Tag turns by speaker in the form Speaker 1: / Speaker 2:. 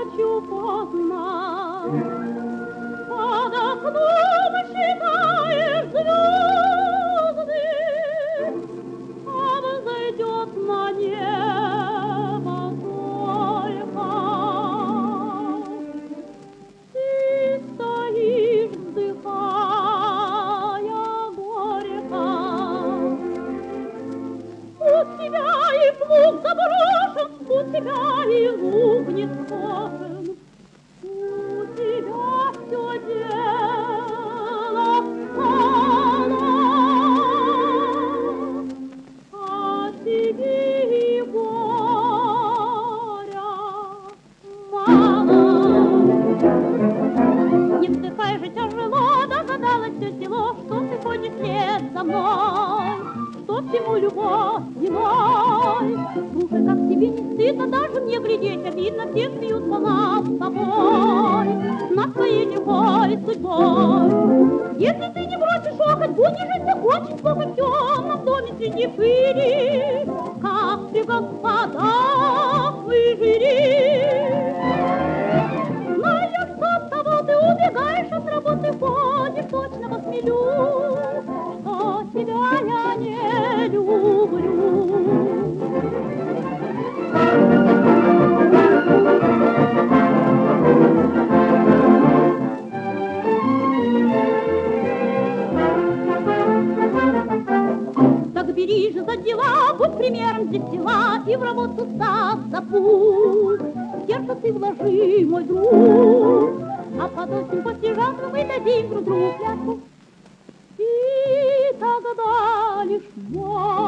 Speaker 1: хочу познать. Под окном считаешь звезды, а взойдет на небо только. Ты стоишь, вздыхая горько. У тебя и плуг заброшен, у тебя и лук не скошен, у тебя все дело стало, а тебе и горя мало. Не вздыхай же тяжело, догадалось все село, что ты ходишь вслед за мной, что всему любовь виной. Слушай, как тебе не стыдно даже мне глядеть, обидно, все смеются над тобой, над твоей лихой судьбой. Если ты не бросишь охоть, будешь жить закончить плохо в темном доме среди пыли, как ты, господа, выжири. Знаю, что от того ты убегаешь от работы, ходишь точно во хмелю, что тебя я не люблю. Так бери же за дела, будь примером здесь села, и в работу статься путь. В сердце ты вложи, мой друг, а под осень после жатвы мы дадим друг другу клятву. И тогда лишь я